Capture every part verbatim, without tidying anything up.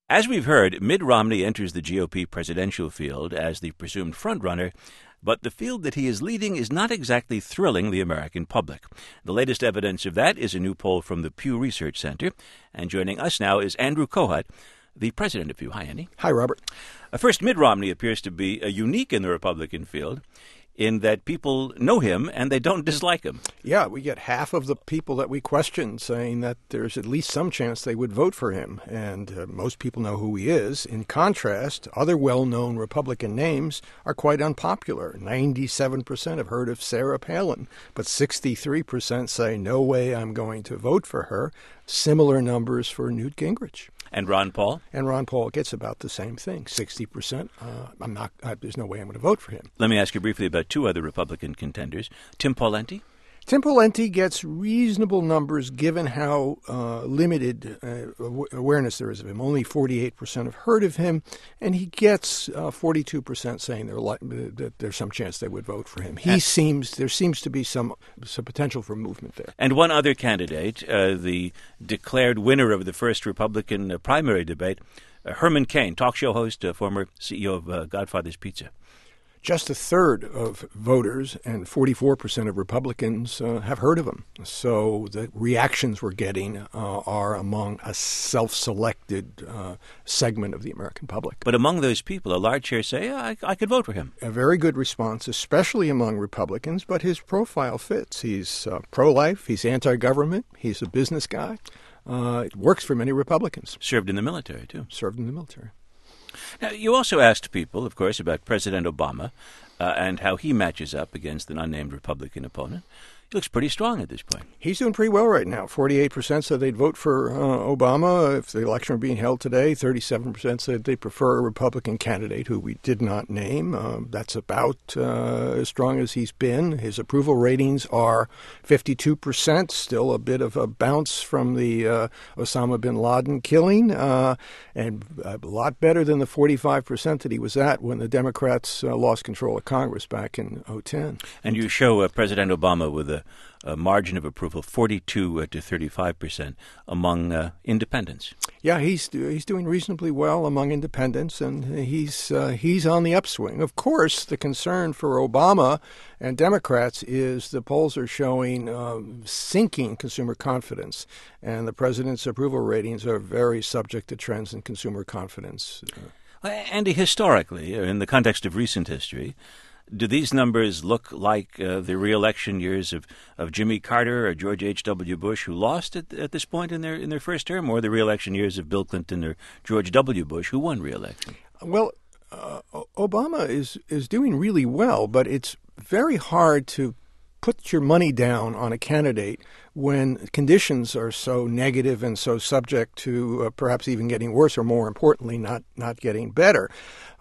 As we've heard, Mitt Romney enters the G O P presidential field as the presumed frontrunner, but the field that he is leading is not exactly thrilling the American public. The latest evidence of that is a new poll from the Pew Research Center. And joining us now is Andrew Kohut, the president of Pew. Hi, Andy. Hi, Robert. Uh, first, Mitt Romney appears to be uh, unique in the Republican field in that people know him and they don't dislike him. Yeah, we get half of the people that we question saying that there's at least some chance they would vote for him, and uh, most people know who he is. In contrast, other well-known Republican names are quite unpopular. ninety-seven percent have heard of Sarah Palin, but sixty-three percent say, no way I'm going to vote for her. Similar numbers for Newt Gingrich. And Ron Paul? And Ron Paul gets about the same thing, sixty percent. Uh, I'm not. Uh, there's no way I'm going to vote for him. Let me ask you briefly about two other Republican contenders. Tim Pawlenty? Tim Pawlenty gets reasonable numbers given how uh, limited uh, awareness there is of him. Only forty-eight percent have heard of him, and he gets uh, forty-two percent saying li- that there's some chance they would vote for him. He and, seems there seems to be some some potential for movement there. And one other candidate, uh, the declared winner of the first Republican uh, primary debate, uh, Herman Cain, talk show host, uh, former C E O of uh, Godfather's Pizza. Just a third of voters and forty-four percent of Republicans uh, have heard of him. So the reactions we're getting uh, are among a self-selected uh, segment of the American public. But among those people, a large share say, yeah, I, I could vote for him. A very good response, especially among Republicans, but his profile fits. He's uh, pro-life, he's anti-government, he's a business guy. Uh, it works for many Republicans. Served in the military, too. Served in the military. Now, you also asked people, of course, about President Obama uh, and how he matches up against an unnamed Republican opponent. He looks pretty strong at this point. He's doing pretty well right now. forty-eight percent said they'd vote for uh, Obama if the election were being held today. thirty-seven percent said they prefer a Republican candidate who we did not name. Um, that's about uh, as strong as he's been. His approval ratings are fifty-two percent, still a bit of a bounce from the uh, Osama bin Laden killing, uh, and a lot better than the forty-five percent that he was at when the Democrats uh, lost control of Congress back in oh ten. And you show uh, President Obama with a A margin of approval, forty-two to thirty-five percent among uh, independents. Yeah, he's he's doing reasonably well among independents, and he's uh, he's on the upswing. Of course, the concern for Obama and Democrats is the polls are showing uh, sinking consumer confidence, and the president's approval ratings are very subject to trends in consumer confidence. Uh, Andy, historically, in the context of recent history, do these numbers look like uh, the re-election years of, of Jimmy Carter or George H W. Bush, who lost at, at this point in their in their first term, or the re-election years of Bill Clinton or George W. Bush, who won re-election? Well, uh, Obama is, is doing really well, but it's very hard to put your money down on a candidate when conditions are so negative and so subject to uh, perhaps even getting worse, or more importantly, not, not getting better.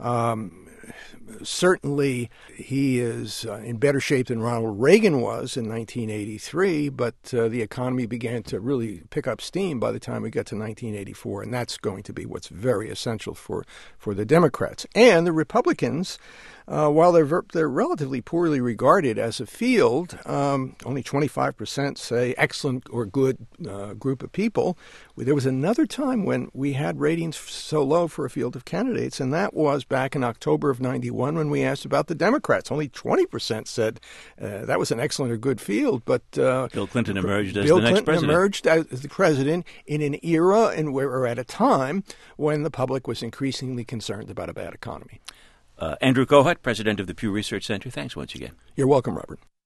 Um, Certainly, he is uh, in better shape than Ronald Reagan was in nineteen eighty-three, but uh, the economy began to really pick up steam by the time we got to nineteen eighty-four, and that's going to be what's very essential for, for the Democrats. And the Republicans, uh, while they're ver- they're relatively poorly regarded as a field, um, only twenty-five percent say excellent or good uh, group of people. There was another time when we had ratings so low for a field of candidates, and that was back in October of ninety-one when we asked about the Democrats. Only twenty percent said uh, that was an excellent or good field, but uh, Bill Clinton emerged as Bill the next Clinton president. emerged as the president in an era and we're at a time when the public was increasingly concerned about a bad economy. Uh, Andrew Kohut, president of the Pew Research Center, thanks once again. You're welcome, Robert.